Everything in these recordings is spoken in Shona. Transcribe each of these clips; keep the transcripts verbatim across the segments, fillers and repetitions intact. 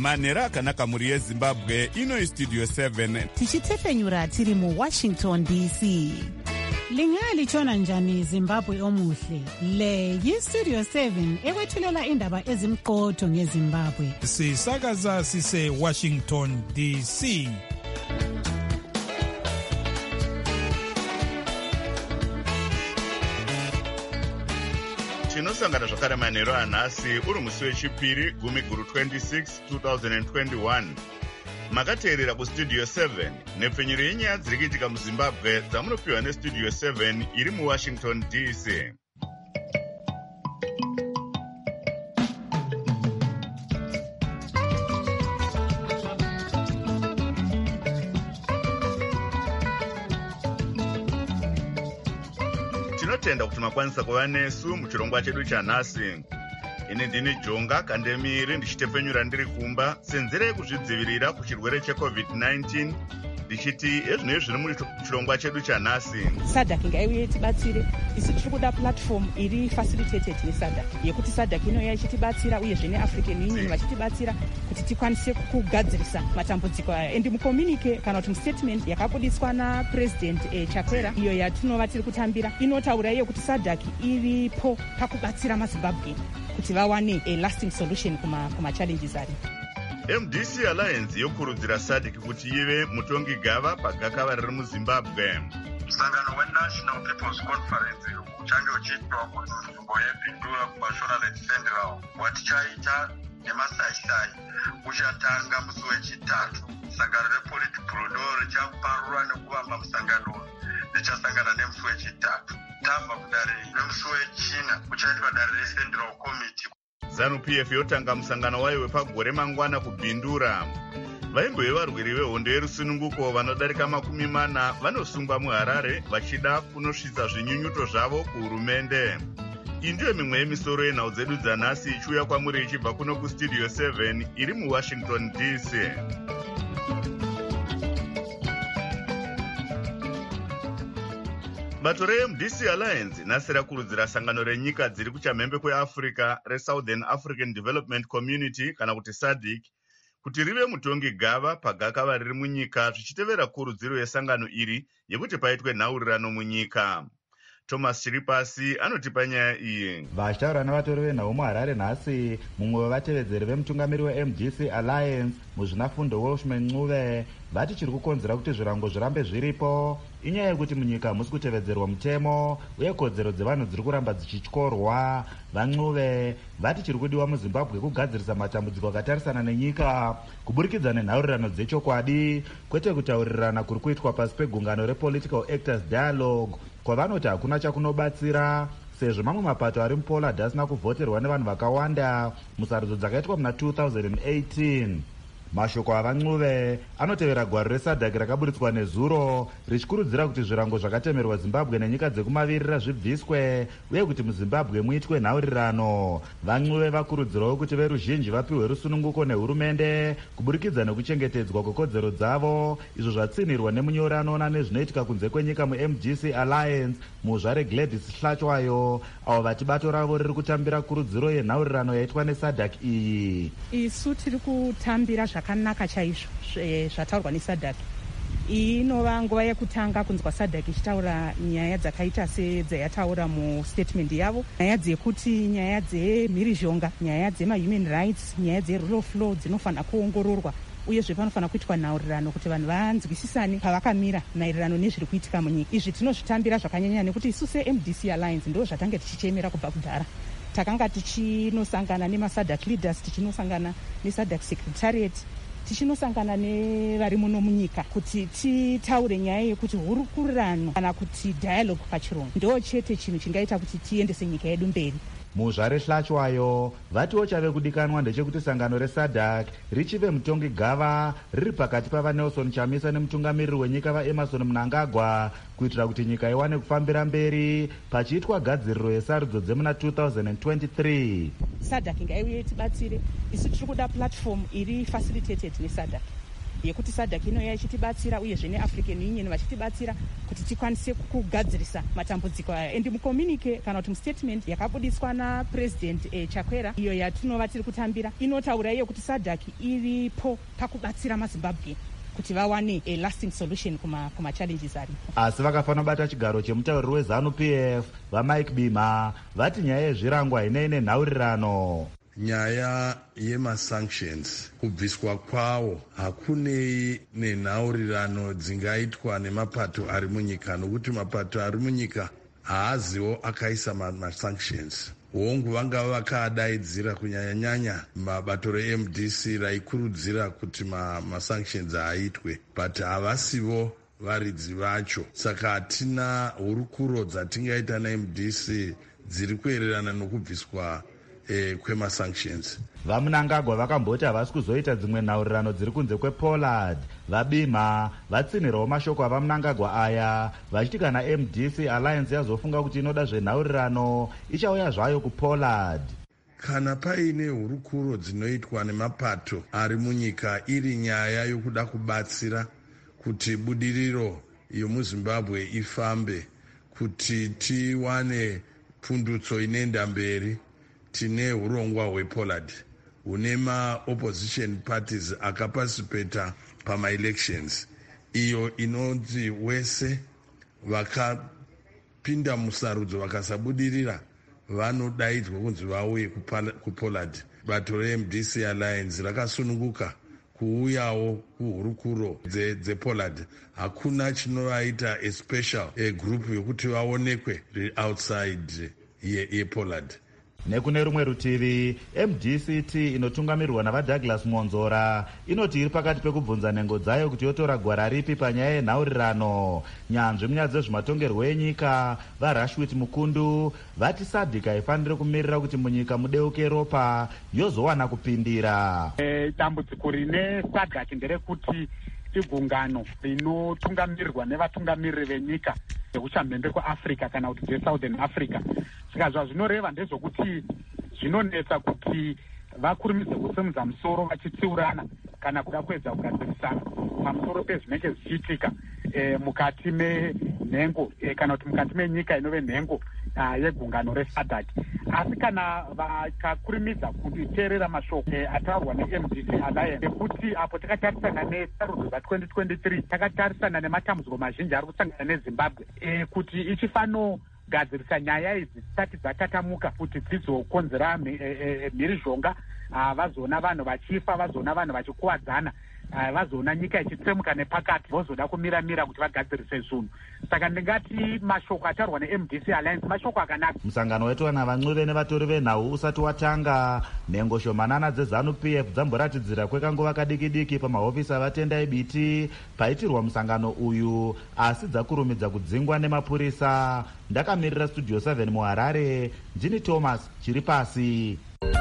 manhero akanaka mhuri yezimbabwe. Ino istudio seven tichitefenyura tiri muwashington D C. Lingalitshona njani Zimbabwe omuhle? Le yistudio seven ekwethulela indaba ezimqotho ngeZimbabwe. Sisakaza sise Washington D C. tinosangana zvakare manhero anhasi uri musi wechipiri gumi guru twenty-six twenty twenty-one. Makateerera kustudio seven nepfenyuro yenyaya dziri kuitika muzimbabwe dzamunopiwa nestudio seven iri muwashington D C. tinotenda kuti makwanisa kuva nesu muchirongwa chedu chanhasi. Ini ndini Jonga Kandemiri ndichitefenyura ndiri kumba senzere yekuzvidzivirira kuchirwere checovid nineteen ndichiti ezvinoi zviri muchirongwa chedu chanhasi. SADC ngaiuye tibatsire. Isu tiri kuda platform iri facilitated neSADC yekuti SADC inouya ichitibatsira uyezve neAfrican Union vachitibatsira kuti tikwanise kugadzirisa matambudziko aya. Endi mucommunique kana kuti mustatement yakabudiswa naPresident eh, Chakwera iyo yatinova tiri kutambira inotaura iyo kuti SADC iripo pakubatsira maZimbabwe kuti vawane a lasting solution kuma kuma challenges ari. M D C Alliance yokurudzira SADC kuti ive mutongi gava pagakava riri muZimbabwe. Msangano weNational People's Conference uchange uchiitwa kunzvimbo yePindura kuMashonaland Central watichaita nemasaisai uchatanga musi wechitatu. Sangano rePolitburo richaparura nekuvamba musangano richasangana nemusi wechitatu. Tabva kudare nemusi wechina uchaitwa dare reCentral Committee. ZANU-P F yotanga musangano wayo wepagore mangwana kubhindura. Vaimbo varwiri vehondo yerusununguko vanodarika makumi mana vanosungwa muHarare vachida kunosvitsa zvinyunyuto zvavo kuhurumende. Iyi ndiyo mimwe yemisoro yenhau dzedu dzanhasi ichiuya kwamuri ichibva kuno kustudio seven iri muWashington D C. Bato re-M D C Alliance nhasi rakurudzira sangano renyika dziri kuchamhembe kweAfrica reSouthern African Development Community kana kuti SADC kuti rive mutongi gava pagakava riri munyika zvichitevera kurudziro yesangano iri yekuti paitwe nhaurirano munyika. Thomas Chiripasi anotipa nyaya iyi. Vachitaura navatori venhau muHarare nhasi mumwe wevatevedzeri vemutungamiri we-M D C Alliance muzvinafundo Wolfman Ncube vati chiri kukonzera kuti zvirango zvirambe zviripo inyaya yekuti munyika musi kutevedzerwa mutemo uye kodzero dzevanhu dziri kuramba dzichityorwa. VaNcube vati chiri kudiwa muZimbabwe kugadzirisa matambudziko akatarisana nenyika kuburikidza nenhaurirano dzechokwadi kwete kutaurirana kuri kuitwa pasi pegungano rePolitical Actors Dialogue kwavanoti hakuna chakunobatsira sezvo mamwe mapato ari muPoland asina kuvhoterwa nevanhu vakawanda musarudzo dzakaitwa muna two thousand eighteen. Mashoko avaNcube anotevera gwaro reSADC rakaburitswa nezuro richikurudzira kuti zvirango zvakatemerwa Zimbabwe nenyika dzekumavirira zvibviswe uye kuti muZimbabwe muitwe nhaurirano. VaNcube vakurudzirawo kuti veruzhinji vapiwe rusununguko nehurumende kuburikidza nekuchengetedzwa kwekodzero dzavo izvo zvatsinirwa nemunyori anoona nezvinoitika kunze kwenyika mu-M D C Alliance muzvare Gladys Hlatswayo avo vati bato ravo riri kutambira kurudziro yenhaurirano yaitwa neSADC iyi. Isu tiri kutambira zvakanaka chaizvo zvataurwa neSADC. Iyi inova nguva yekutanga kunzwa SADC ichitaura nyaya dzakaita sedzayataura mustatement yavo, nyaya dzekuti nyaya dzemhirizhonga, nyaya dzemahuman rights, nyaya dzerule of law dzinofanira kuongororwa uyezve panofanira kuitwa nhaurirano kuti vanhu vanzwisisane pavakamira maererano nezviri kuitika munyika. Izvi tinozvitambira zvakanyanya nekuti isu se-M D C Alliance ndo zvatange tichichemera kubva kudhara. Takanga tichinosangana nemaSADC leaders, tichinosangana neSADC secretariat, tichinosangana nevari muno munyika kuti titaure nyaya yekuti hurukurirano kana kuti dialogue pachirungu ndo chete chinhu chingaita kuti tiendese nyika yedu mberi. Muzvare Hlatswayo vatiwo chave kudikanwa ndechekuti sangano reSADC richive mutongi gava riri pakati pava Nelson Chamisa nemutungamiriri wenyika vaEmerson Mnangagwa kuitira kuti nyika iwane kufambira mberi pachiitwa gadziriro yesarudzo dzemuna two thousand twenty-three. SADC ngaiuye tibatsire. Isu tiri kuda platform iri facilitated neSADC yekuti sadhak inoya ichitibatsira uyezve neafrican union vachitibatsira kuti tikwanise kugadzirisa matambudziko aya. And mukomunike kana kuti mustatement yakabudiswa napresident eh, chakwera iyo yatinova tiri kutambira inotaura iyo kuti sadhak iripo pakubatsira mazimbabwe kuti vawane a lasting solution kuma, kuma challenges aripo. Asi vakafanira kubata chigaro chemutauriri wezanu P F vaMike Bima vati nyaya yezvirangwa hainei nhaurirano. Nyaya yemasanctions kubviswa kwawo hakunei nenhaurirano dzingaitwa nemapato ari munyika, nokuti mapato ari munyika haaziwo akaisa masanctions. Hongu vangava vakaadaidzira kunyanya-nyanya mabato re-M D C raikurudzira kuti masanctions ma aitwe, but havasivo varidzi vacho. Saka hatina hurukuro dzatingaita na-M D C dziri kuererana nokubviswa eh, kwemasanctions. VaMnangagwa vakamboti havasi kuzoita dzimwe nhaurirano dziri kunze kwePollard. VaBima vatsinhirawo mashoko avaMnangagwa aya vachiti kana M D C Alliance yazofunga kuti inoda zvenhaurirano ichauya zvayo kuPollard. Kana paine hurukuro dzinoitwa nemapato ari munyika iri nyaya yokuda kubatsira kuti budiriro yomuZimbabwe ifambe, kuti tiwane pundutso inoenda mberi, tine urongwa hwePollard hune ma-opposition parties akaparticipata pama-elections, iyo inonzi wese vakapinda musarudzo vakasabudirira vanodaidzwa kunzi vauye kuPollard. Bato re-M D C Alliance rakasununguka kuuyawo kuhurukuro dzePollard. Hakuna chinovaita a special a group yokuti vaonekwe outside yePollard. Nekune rumwe rutivi, M D C T inotungamirwa navaDouglas Monzora inoti iri pakati pekubvunza nhengo dzayo kuti yotora gwara ripi panyaya yenhaurirano. Nyanzvi munyaya dzezvematongerwo enyika vaRashwit Mukundu vati sadhik haifaniri kumirira kuti munyika mudeuke ropa yozowana kupindira. E, dambudziko rine sadhak nderekuti igungano rinotungamirirwa nevatungamiriri venyika dzekuchamhembe kweAfrica kana kuti dzeSouthern Africa. Saka zvazvinoreva ndezvokuti zvinonetsa kuti vakurumidze kusimudza musoro vachitsiurana kana kuda kuedza kugadzirisana pamusoro pezvinenge zvichiitika e, mukati menhengo e, kana kuti mukati menyika inove nhengo yegungano resadhak. Asi kana vakakurumidza kuteerera mashoko e, ataurwa ne-M D C Alliance ekuti apo takatarisana nesarudzo dza-twenty twenty-three takatarisana nematambudziko mazhinji ari kusangana neZimbabwe e, kuti ichifano gadzirisa nyaya idzi dzisati dzatatamuka kuti dzizokonzera mhirizhonga, vazoona vanhu vachifa, vazoona vanhu vachikuwadzana, vazoona nyika ichitsemuka nepakati, vozoda kumira-mira kuti vagadzirise zvinhu. Saka ndingati mashoko ataurwa ne-M D C Alliance mashoko akanaka. Musangano waitwa navaNcuve nevatori venhau usati watanga, nhengo shomanana dzezanu P F dzamboratidzira kwekanguva kadiki-diki pamahofisi avatendai biti paitirwa musangano uyu, asi dzakurumidza kudzingwa nemapurisa. Ndakamirira Studio seven muHarare, ndini Thomas Chiripasi.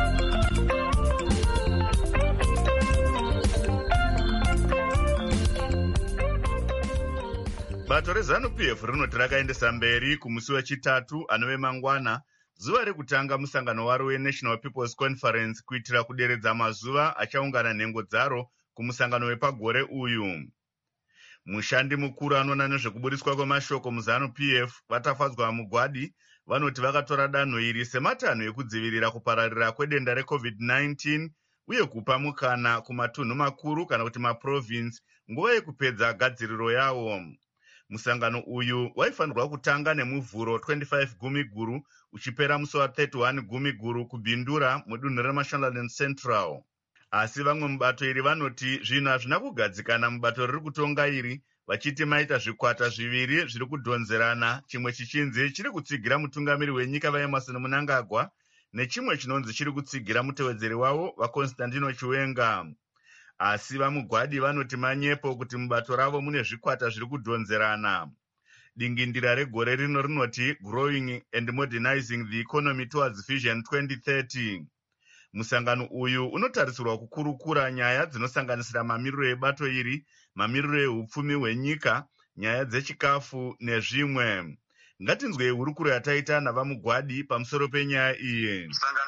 Bato reZanu-P F rinoti rakaendesa mberi kumusi wechitatu anove mangwana zuva rekutanga musangano waro weNational People's Conference kuitira kuderedza mazuva achaungana nhengo dzaro kumusangano wepagore uyu. Mushandi mukuru anoona nezvekubudiswa kwemashoko muZanu-P F vatafadzwa Mugwadi vanoti vakatora danho iri sematanho ekudzivirira kupararira kwedenda reCovid nineteen uye kupa mukana kumatunhu makuru kana kuti maprovince nguva yekupedza gadziriro yawo. Musangano uyu waifanirwa kutanga nemuvhuro twenty-five Gumiguru uchipera musi wa thirty-one Gumiguru kubhindura mudunhu reMashonaland Central. Asi vamwe mubato iri vanoti zvinhu hazvina kugadzikana mubato riri kutonga iri, vachiti maita zvikwata zviviri zviri kudhonzerana, chimwe chichinzi chiri kutsigira mutungamiri wenyika vaEmmerson Mnangagwa nechimwe chinonzi chiri kutsigira mutevedzeri wavo vaConstantino Chiwenga. Asi vaMugwadi vanoti manyepo kuti mubato ravo mune zvikwata zviri kudhonzerana. Dingindira regore rino rinoti Growing and Modernizing the Economy Towards Vision twenty thirty. Musangano uyu unotarisirwa kukurukura nyaya dzinosanganisira mamiriro ebato iri, mamiriro ehupfumi hwenyika, nyaya dzechikafu nezvimwe. Ngatinzwe hurukuro yataita navaMugwadi pamusoro penyaya iyi. Musangano weNational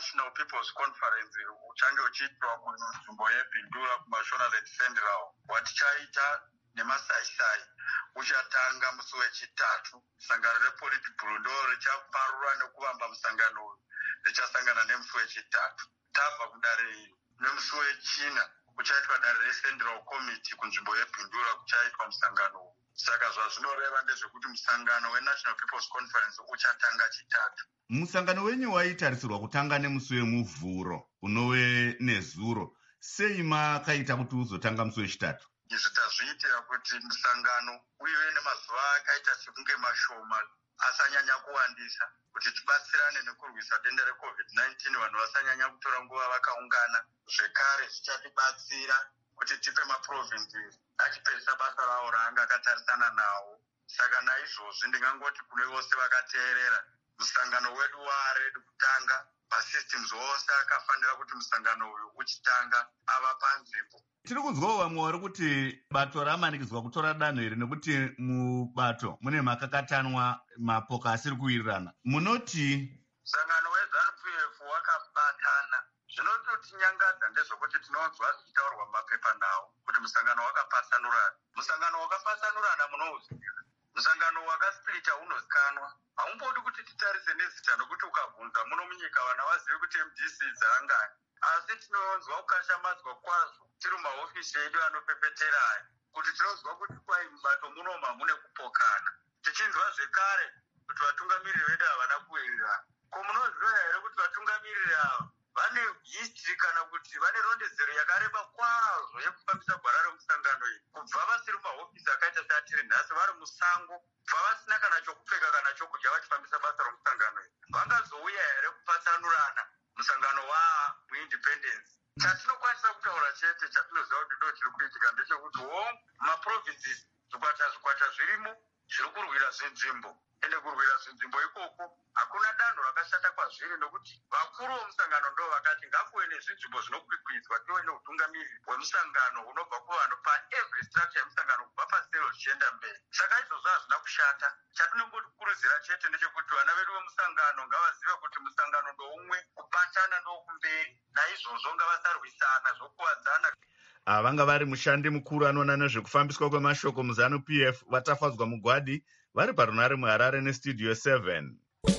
wenational people's conference uchange uchiitwa kunzvimbo yebhindura kumashonaland central watichaita nemasaisai uchatanga musi wechitatu. Sangano repolitburo ndo richaparura nekuvamba musangano uyu richasangana nemusi wechitatu. Tabva kudare iri nemusi wechina kuchaitwa dare recentral committee kunzvimbo yebhindura kuchaitwa musangano uyu. Saka zvazvinoreva ndezvekuti musangano wenational people's conference uchatanga chitatu. Musangano wenyu waitarisirwa kutanga nemusi wemuvhuro unove nezuro. Sei makaita kuti uzotanga musi wechitatu? Izvi tazviitira kuti musangano uive nemazuva akaita sekunge mashoma asanyanya kuwandisa kuti tibatsirane nekurwisa denda recovid nineteen. Vanhu vasanyanya kutora nguva vakaungana. Zvekare zvichatibatsira kuti tipe maprovinces achipedzisa basa rawo raanga akatarisana nawo. Saka naizvozvi ndingangoti kune vose vakateerera, musangano wedu waredi kutanga. Masystems ose akafanira kuti musangano uyu uchitanga ava panzvimbo. Tiri kunzwawo vamwe vari kuti bato ramanikidzwa kutora danho iri nekuti mubato mune makakatanwa mapoka asiri kuwirirana. Munoti musangano weZANU-P F wakabatana. Zvinototinyangadza ndezvokuti tinonzwa zvichitaurwa mumapepa nawo kuti musangano wakapasanurana. Musangano wakapasanurana munouziva. Musangano wakaspirita unozikanwa. Haumbodi kuti titarise nezita nokuti ukabvunza muno munyika vana vazive kuti M D C dzaangani. Asi tinonzwa ukashambadzwa kwazvo tiri mahofisi edu anopepetera aya kuti tinonzwa kuti kwai mubato munoma mune kupokana. Tichinzwa zvekare kuti vatungamiriri vedu havana kuwirirana. Ko munoziva here kuti vatungamiriri ava vane history kana kuti vane rondedzero yakareba kwazvo yekufambisa gwara remusangano iyi. Kubva vasiri mahofisi akaita seatiri nhasi vari musango, kubva vasina kana chokupfeka kana chokudya vachifambisa basa romusangano iyi. Vangazouya here kupatsanurana musangano waa muindependence? Chatinokwanisa kutaura chete chatinoziva kuti ndo chiri kuitika ndechekuti wo maprovinces zvikwata zvikwata zvirimo zviri kurwira zvinzvimbo. Ende kurwira zvinzvimbo ikoko hakuna danho rakashata kwazviri nokuti vakuru vomusangano ndo vakati ngakuve nezvinzvimbo zvinokwikwidza tive neutungamiriri hwemusangano hunobva kuvanhu paevery structure yemusangano kubva pasero zvichienda mberi. Saka izvozvo hazvina kushata. Chatinongokurudzira chete ndechekuti vana vedu vemusangano ngavazive kuti musangano ndoumwe, kubatana ndokumberi. Naizvozvo ngavasarwisana zvokuwadzana. Vanga vari mushandi mukuru anoona nezvekufambiswa kwemashoko muZANU-P F vatafadzwa mugwadi vari parunare muHarare nestudio seven.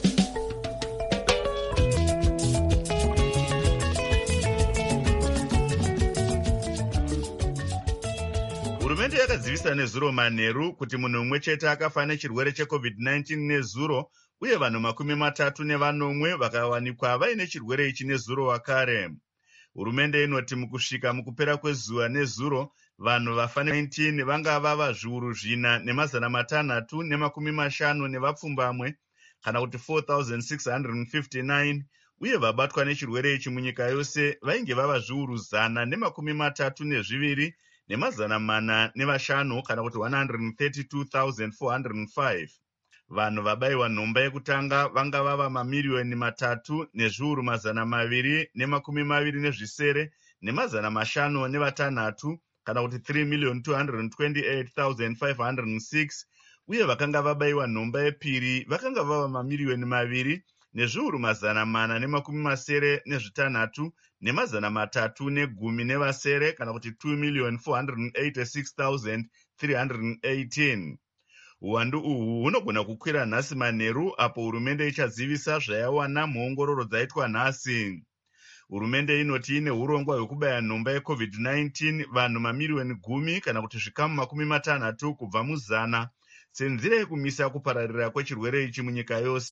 Hurumende yakadzivisa nezuro manheru kuti munhu umwe chete akafa nechirwere checovid nineteen nezuro, uye vanhu makumi matatu nevanomwe vakawanikwa vaine chirwere ichi nezuro wakare. Hurumende inoti mukusvika mukupera kwezuva nezuro, vanhu vafa nineteen vangava vazviuru zvina nemazana matanhatu nemakumi mashanu nevapfumbamwe, kana kuti four thousand six hundred fifty-nine, uye vabatwa nechirwere ichi munyika yose vainge vava zviuru zana nemakumi matatu nezviviri nemazana mana nevashanu, kana kuti one hundred thirty-two thousand four hundred five. Vanhu vabayiwa nhomba yekutanga vanga vava mamiriyoni matatu nezviuru mazana maviri nemakumi maviri nezvisere nemazana mashanu nevatanhatu, kana kuti three million two hundred twenty-eight thousand five hundred six, uye vakanga vabayiwa nhomba yepiri vakanga vava mamiriyoni maviri nezviuru mazana mana nemakumi masere nezvitanhatu nemazana matatu negumi nevasere, kana kuti two million four hundred eighty-six thousand three hundred eighteen. Uwandu uhu hunogona kukwira nhasi manheru apo hurumende ichazivisa zvayawana muongororo dzaitwa nhasi. Hurumende inoti ine urongwa hwekubaya nhomba yecovid nineteen vanhu mamiriyoni gumi kana kuti zvikamu makumi matanhatu kubva muzana senzira yekumisa kupararira kwechirwere ichi munyika yose.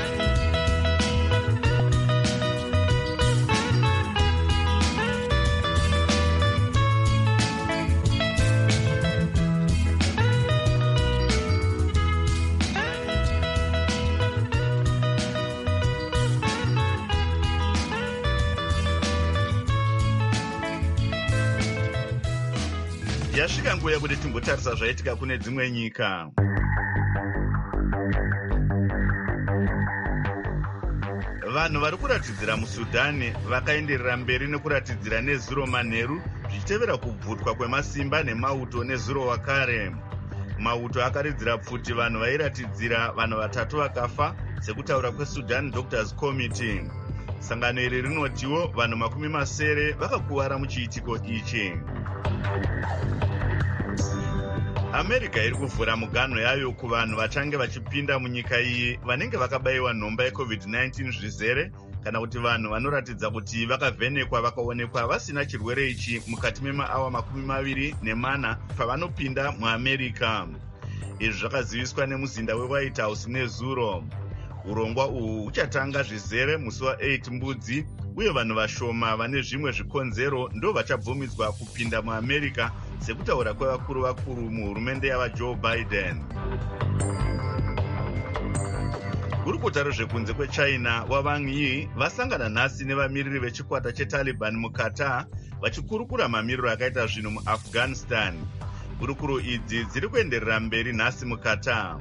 Yasvika nguva yekuti timbotarisa zvaitika kune dzimwe nyika. Vanhu vari kuratidzira muSudhani vakaenderera mberi nekuratidzira nezuro manheru zvichitevera kubvutwa kwemasimba nemauto nezuro wakare. Mauto akaridzira pfuti vanhu vairatidzira vanhu vatatu vakafa sekutaura kweSudan Doctors Committee. sangano iri rinotiwo vanhu makumi masere vakakuvara muchiitiko ichi. America iri kuvhura muganho yayo kuvanhu vachange vachipinda munyika iyi vanenge vakabayiwa nhomba yecovid nineteen zvizere kana kuti vanhu vanoratidza kuti vakavhenekwa vakaonekwa vasina chirwere ichi mukati memaawa makumi maviri nemana pavanopinda muamerica. Izvi zvakaziviswa nemuzinda wewhite house nezuro. Urongwa uhu huchatanga zvizere musi wa8 mbudzi uye vanhu vashoma vane zvimwe zvikonzero ndo vachabvumidzwa kupinda muamerica sekutaura kwevakuru vakuru muhurumende yavajoe Biden. Gurukota rezvekunze kwechina Wang Yi vasangana nhasi nevamiriri vechikwata cheTaliban muQatar vachikurukura mamiriro akaita zvinhu muAfghanistan. Kurukuru idzi dziri kuenderera mberi nhasi muQatar.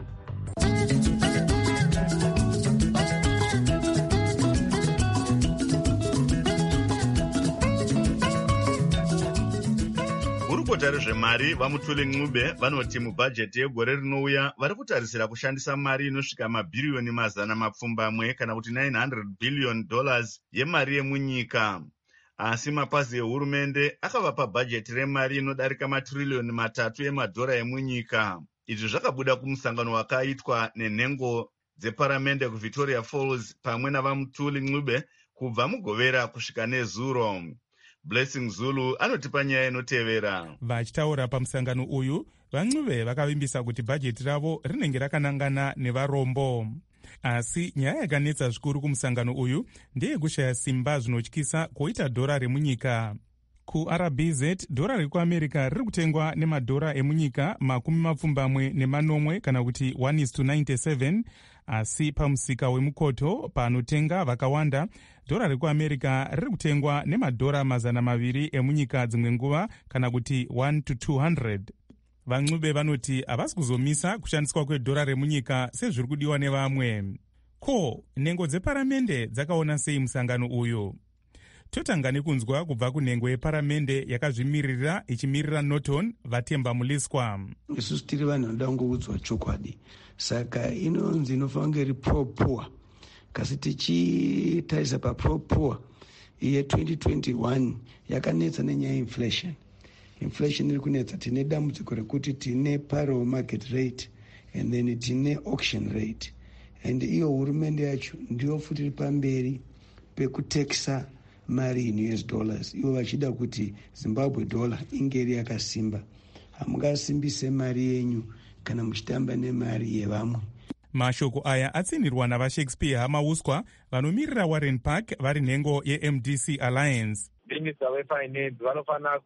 Gurukota rezvemari vaMutuli Ncube vanoti mubhajeti yegore rinouya vari kutarisira kushandisa mari inosvika mabhiriyoni mazana mapfumbamwe kana kuti nine hundred billion dollars yemari yemunyika. Asi mapazi ehurumende akavapa bhajeti remari inodarika matririyoni matatu emadhora emunyika. Izvi zvakabuda kumusangano wakaitwa nenhengo dzeparamende kuVictoria Falls pamwe navaMutuli Ncube kubva mugovera kusvika nezuro. Blessing Zulu anotipa nyaya inotevera. Vachitaura pamusangano uyu, vaNcube vakavimbisa kuti bhajeti ravo rinenge rakanangana nevarombo. Asi nyaya yakanetsa zvikuru kumusangano uyu ndeyekushaya simba zvinotyisa kuita dhora remunyika. Ku-R B Z, dhora rekuAmerica riri kutengwa nemadhora emunyika makumi mapfumbamwe nemanomwe kana kuti one is to ninety-seven, asi pamusika wemukoto panotenga vakawanda, dhora rekuAmerica riri kutengwa nemadhora mazana maviri emunyika dzimwe nguva kana kuti one to two hundred. VaNcube vanoti havasi kuzomisa kushandiswa kwedhora remunyika sezviri kudiwa nevamwe. Ko, nhengo dzeparamende dzakaona sei musangano uyu? Totanga nekunzwa kubva kunhengo yeparamende yakazvimirira ichimirira Norton Vatemba Muliswa. Isusu tiri vanhu vanoda kungoudzwa chokwadi, saka inonzi inofanira iri pro-poor. Kasi tichitarisa pa-pro-poor iye twenty twenty-one yakanetsa nenyaya inflation. Inflation iri kunetsa, tine dambudziko rekuti tine payroll market rate and then tine auction rate. And iyo hurumende yacho ndiyo futi iri pamberi pekutekisa mari in U S dollars. Ivo vachida kuti Zimbabwe dollar ingeri yakasimba. Hamungasimbise mari yenyu kana muchitamba nemari yevamwe. Mashoko aya atsinirwa navaShakespeare hamauswa vanomirira Warren Park vari nhengo yeM D C Alliance. Minister wefinance vanofanira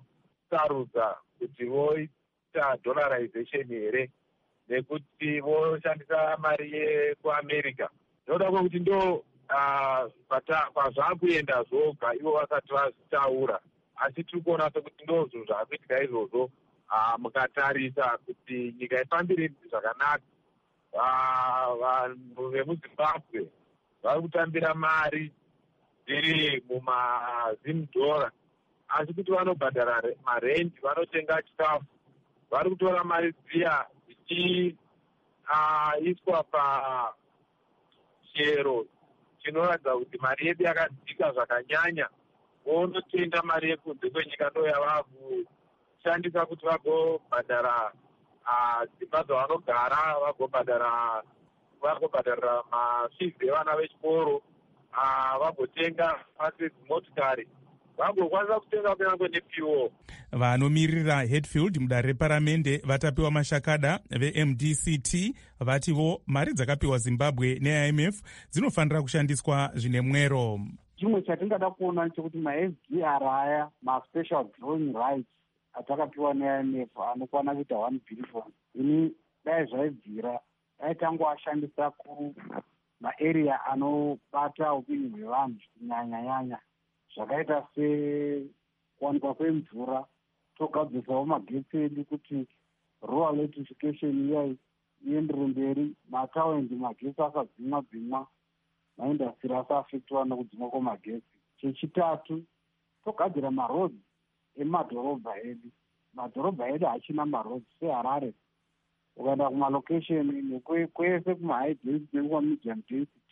kusarudza kuti voita dollarization here nekuti voshandisa mari yekuAmerica. Ndoda kuti ndo pazvakuenda zvoga ivo vasati vazitaura, asi tiri kuona sekuti ndo zvinhu zvaakuitika izvozvo mukatarisa kuti nyika ifambire zvakanaka. Vanhu vemuZimbabwe vari kutambira mari dziri mumazimudhora, asi kuti vanobhadhara marendi, vanotenga chikafu, vari kutora mari dziya dzichiiswa pachero chinoratidza kuti mari yedu yakadzika zvakanyanya. Vonotenga mari yekunze kwenyika ndo yava kushandisa kuti vagobhadhara dzimba dzavanogara, vagobhadhara vagobhadharira mafizi evana vechikoro, vagotenga pasi dzimotikari, vagokwanisa kutenga kunyange nepiwo. Vanomirira Hatfield mudare reparamende vatapiwa mashakada veM D C T vativo mari dzakapiwa Zimbabwe neI M F dzinofanira kushandiswa zvine mwero. Chimwe chatingada kuona chekuti ma-S D R aya ma-special drawing rights atakapiwa neI M F anokwana kuita one billion. Ini dai zvaibvira aitangoashandisa kumaarea anobata upenyu hwevanhu kunyanya-nyanya zvakaita sekuwanikwa kwemvura, togadzisawo magetsi edu kuti rural electrification iyai iendere mberi, mataundi magetsi akadzimwa-dzimwa, maindastri asaafektiwa nekudzimwa kwemagetsi. Chechitatu, togadzira marodzi emadhorobha edu. Madhorobha edu hachina marodzi seHarare. Ukaenda kumalocation kwese kumahigh density nekuma medium density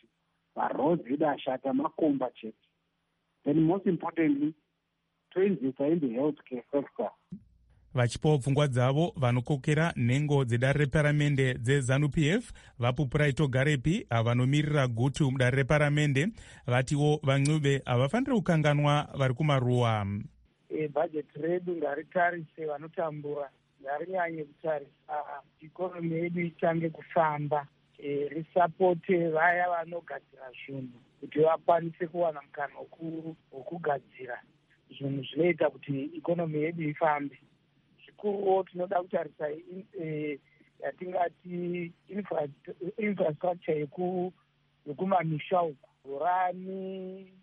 maroads edu ashata, makomba chete. Then most importantly, toinvesta in the healthcare sector. vachipawo pfungwa dzavo vanokokera nhengo dzedare reparamende dzeZANU-P F vapupura togarepi avanomiririra gutu mudare reparamende vatiwo vaNcube havafaniri kukanganwa vari kumaruwa. E, bhajeti redu ngaritarise vanotambura, ngarinyanye kutarisa ikonomi yedu itange kufamba, e, risapote vaya vanogadzira zvinhu kuti vakwanise kuwana mukana wokugadzira zvinhu zvinoita kuti ikonomi yedu ifambe. Zvikuru tinoda kutarisa yatingati infrastructure yekumamisha uku, bhorani,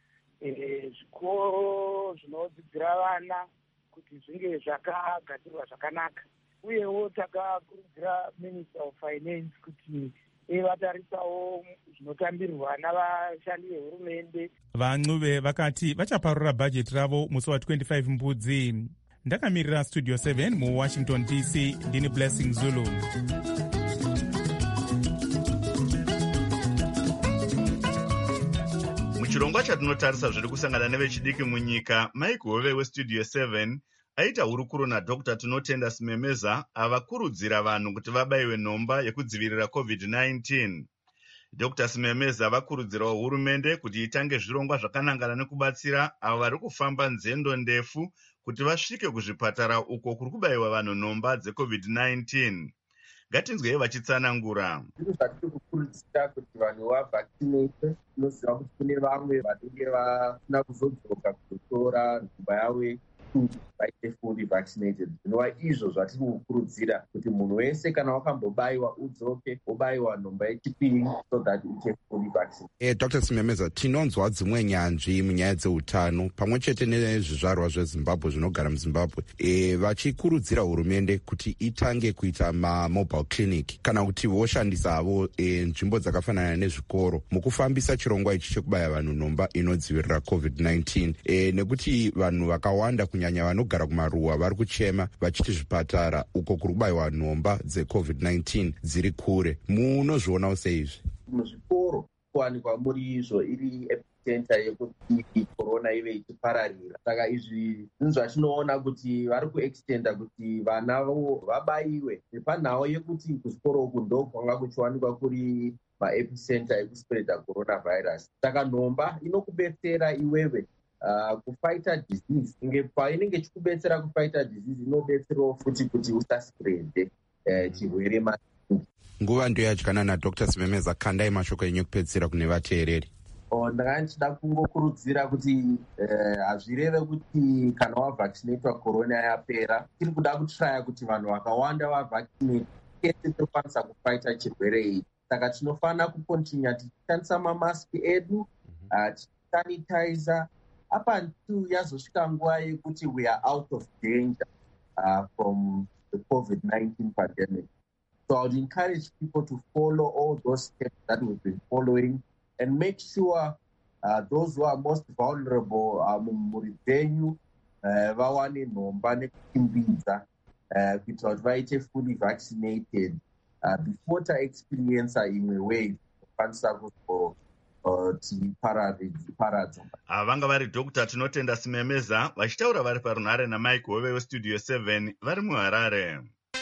zvikoro zvinodzidzira vana kuti zvinge zvakagadzirwa zvakanaka. Uyewo takakurudzira Minister of Finance kuti vatarisawo zvinotambirwa navashandi vehurumende. vaNcube vakati vachaparura bhajeti ravo musi wa twenty-five mbudzi. Ndakamirira Studio seven mu Washington D C, ndini Blessing Zulu. Muchirongwa chatinotarisa zviri kusangana nevechidiki munyika, Mike Hove weStudio seven aita hurukuro naDr Tinotenda Simemeza avakurudzira vanhu kuti vabaiwe nhomba yekudzivirira covid nineteen. Doctor Simemeza vakurudzirawo hurumende kuti itange zvirongwa zvakanangana nekubatsira avo vari kufamba nzendo ndefu kuti vasvike kuzvipatara uko kuri kubayiwa vanhu nhomba dzecovid nineteen. Ngatinzwei vachitsanangura. Zvinhu zvatiri kukurudzira kuti vanhu vavhaccinate. Tinoziva kuti kune vamwe vanenge vasina kuzodzoka kuzotora nhomba yavo vaite fully vaccinated. Zvinova izvo zvatiri kukurudzira kuti munhu wese kana wakambobayiwa udzoke wobayiwa nhomba yechipiri so that uite fully vaccinated. Eh, Doctor Simemeza, tinonzwa dzimwe nyanzvi munyaya dzeutano pamwe chete nezvizvarwa zveZimbabwe zvinogara muZimbabwe eh, vachikurudzira hurumende kuti itange kuita mamobile clinic kana kuti voshandisavo eh, nzvimbo dzakafanana nezvikoro mukufambisa chirongwa ichi chekubaya vanhu nhomba inodzivirira covid nineteen eh, nekuti vanhu vakawanda kunyanya vanogara kumaruwa vari kuchema vachiti zvipatara uko kuri kubayiwa nhomba dzecovid nineteen dziri kure. Munozvionawo seizvi? Muzvikoro kuwanikwa muri izvo iri epicenter yekuti corona ive ichipararira. Saka izvi zvinhu zvatinoona kuti vari kuextenda kuti vana vabayiwe nepanhau yekuti kuzvikoro uku ndo kwanga kuchiwanikwa kuri maepicenter ekuspreada coronavirus. Saka nhomba inokubetsera iwewe Uh, kufighta disease. Inge painenge chikubetsera kufighta disease inobetserawo futi kuti usaspread uh, chirwere maningi. Nguva ndo yadyana naDr Simemeza, kandai mashoko enyu kupedzisira kune vateereri. Oh, ndanga ndichida kungokurudzira kuti hazvireve uh, kuti kana wavhaccinatwa corona yapera. Tiri kuda kutraya kuti vanhu vakawanda vavhaccinate kese tokwanisa kufighta chirwere ichi. Saka tinofanira kukontinya tichishandisa mamaski edu, uh, tichisanitizer up until yazosvika nguva yekuti we are out of danger uh, from the covid nineteen pandemic. So I would encourage people to follow all those steps that we've been following and make sure uh, those who are most vulnerable mumhuri dzenyu vawane nhomba nekuchimbidza kuitira kuti vaite fully vaccinated uh, before taexperiensa imwe wave kukwanisa kuzo ava vanga vari Doctor Tinotenda Simemeza vachitaura vari parunhare naMike Hove weStudio seven vari muHarare.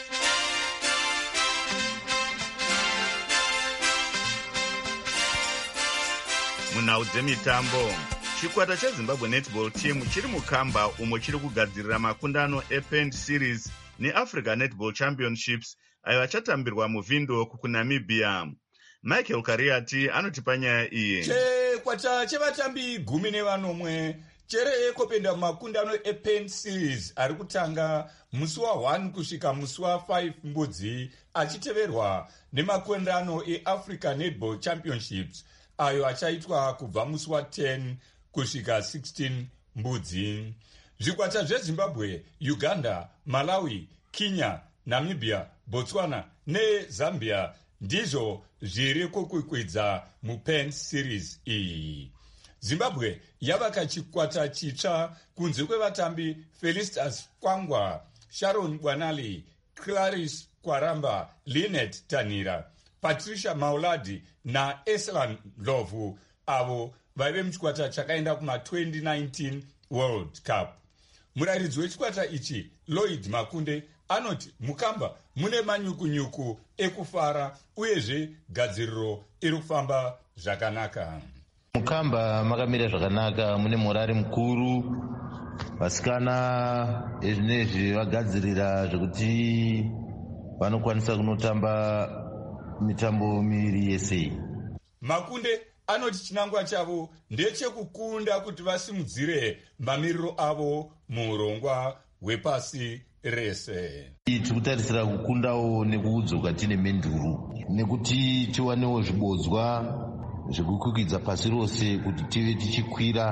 Munhau dzemitambo, chikwata cheZimbabwe Netball Team chiri mukamba umo chiri kugadzirira makundano ePend Series neAfrica Netball Championships ayo achatambirwa muVindhoek kuNamibia. Michael Kariati anotipa nyaya iyi. Chikwata chevatambi gumi nevanomwe chereyeko penda makundano ePend Series ari kutanga musi wa one kusvika musi wa five mbudzi achiteverwa nemakundano eAfrica Netball Championships ayo achaitwa kubva musi wa ten kusvika sixteen mbudzi. Zvikwata zveZimbabwe, Uganda, Malawi, Kenya, Namibia, Botswana neZambia ndizvo zviri kukwikwidza muPend Series iyi. Zimbabwe yavaka chikwata chitsva kunze kwevatambi Felicitas Kwangwa, Sharon Bwanali, Clarice Kwaramba, Linet Tanira. Patricia Mauladi naEslan Ndlovu avo vaive muchikwata chakaenda kuma twenty nineteen World Cup. Murayiridzi wechikwata ichi Lloyd Makunde anoti mukamba mune manyukunyuku ekufara uyezve gadziriro iri kufamba zvakanaka. Mukamba makamira zvakanaka, mune morari mukuru. Vasikana ezvinezvi vagadzirira zvekuti vanokwanisa kunotamba mitambo miviri yese. Makunde anoti chinangwa chavo ndechekukunda kuti vasimudzire mamiriro avo muurongwa hwepasi rese. Tiri kutarisira kukundawo nekuudzoka tine menduru nekuti tiwanewo zvibodzwa zvekukwikidza pasi rose kuti tive tichikwira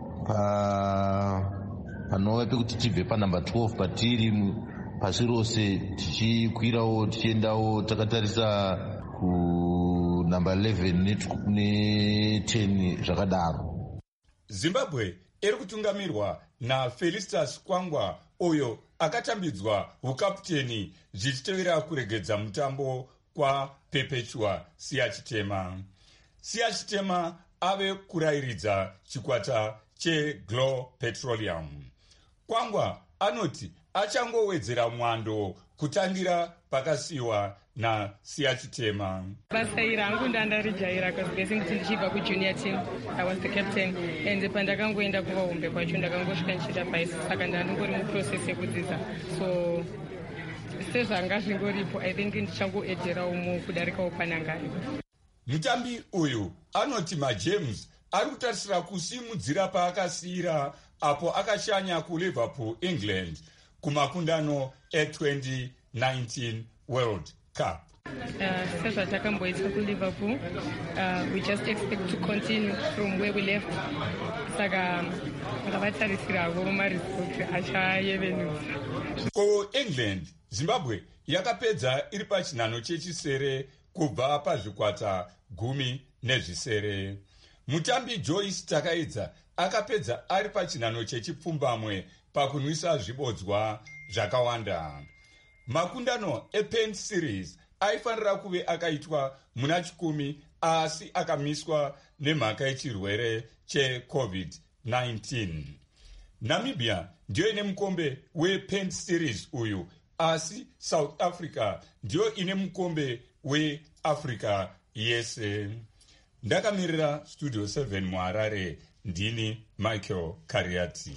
pa panova pekuti tibve panhamba twelve patiri pasi rose tichikwirawo tichiendawo takatarisa kunhamba eleven ne ten zvakadaro. Zimbabwe iri kutungamirwa naFelistus Kwangwa uyo akatambidzwa ukaputeni zvichitevera kuregedza mutambo kwa Perpetua Siyachitema. Siyachitema ave kurayiridza chikwata cheGlow Petroleum. Kwangwa anoti achangowedzera mwando kutangira pakasiyiwa naSiyachitema. Basa iri hangu ndandarijaira kazibese kuti ndichibva kujunior team I was the captain and pandakangoenda kuvahombe kwacho ndakangosvika ndichiita paisi saka ndandingori muprocess yekudzidza so sezvanga zvingoripo I think ndichangoedzerawo mu kudarikawo panangani. Mutambi uyu anoti maJames ari kutarisira kusimudzira paakasiyira apo akashanya kuLiverpool England kumakundano e-twenty nineteen World Cup. Uh, sezvatakamboita kuLiverpool, uh, we just expect to continue from where we left. Saka ngavatarisirawo marizoti achayevenudza. Ko England, Zimbabwe yakapedza iri pachinhano chechisere kubva pazvikwata gumi nezvisere. Mutambi Joyce Takaidza akapedza ari pachinhano chechipfumbamwe pakunwisa zvibodzwa zvakawanda. Makundano ePen Series aifanira kuve akaitwa muna chikumi asi akamiswa nemhaka yechirwere cheCovid nineteen. Namibia ndiyo ine mukombe wePen Series uyu asi South Africa ndiyo ine mukombe weAfrica yese. Ndakamirira Studio seven muHarare, ndini Michael Kariati.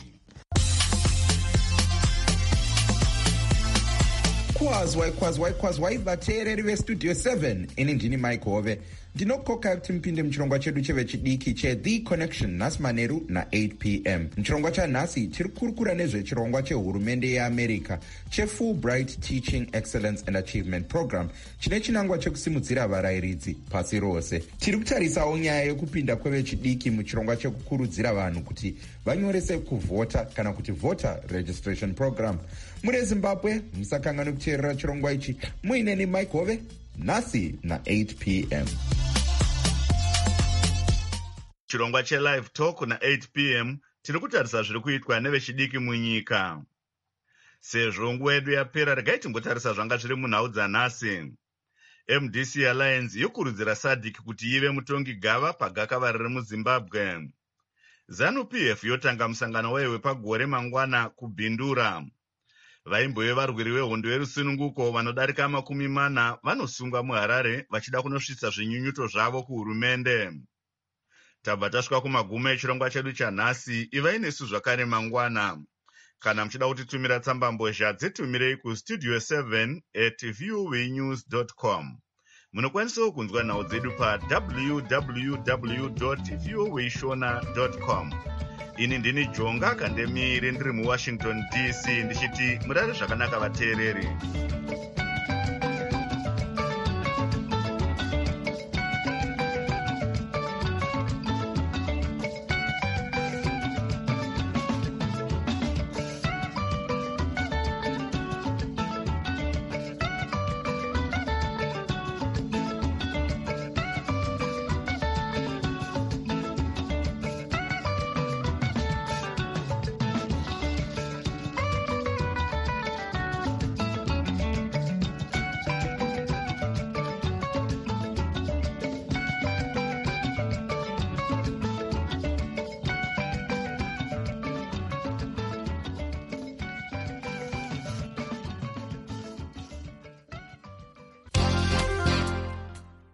kwazwai kwazwai kwazwai vateereri vestudio seven. ini ndini Mike Hove ndinokoka kuti mupinde muchirongwa chedu chevechidiki cheThe Connection nhasi manheru na-eight p m. muchirongwa chanhasi tiri kukurukura nezvechirongwa chehurumende yeamerica cheFulbright Teaching Excellence and Achievement Program chine chinangwa chekusimudzira varayiridzi pasi rose. tiri kutarisawo nyaya yekupinda kwevechidiki muchirongwa chekukurudzira vanhu kuti vanyorese kuvhota kana kuti voter registration program. muri Zimbabwe musakanganwe kuteerera chirongwa ichi muineni Mike Hove nhasi na-eight p m. chirongwa chelive talk na-eight p m tiri kutarisa zviri kuitwa nevechidiki munyika. sezvo nguva yedu yapera, regai timbotarisa zvanga zviri munhau dzanhasi. M D C Alliance yokurudzira SADC kuti ive mutongi gava pagakava riri muZimbabwe. ZANU-P F yotanga musangano wayo wepagore mangwana kubhindura. Vaimbove varwiri vehondo yerusununguko vanodarika makumi mana vanosungwa muHarare vachida kunosvitsa zvinyunyuto zvavo kuhurumende. Tabva tasvika kumagumo echirongwa chedu chanhasi. Ivai nesu zvakare mangwana. Kana muchida kutitumira tsambambozha dzitumirei kustudio seven at voanews dot com. Munokwanisawo kunzwa nhau dzedu pa w w w dot voashona dot com. ini ndini Jonga Kandemiri ndiri muWashington D C ndichiti murare zvakanaka vateereri.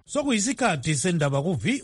sokuyisikhathi sendaba ku-V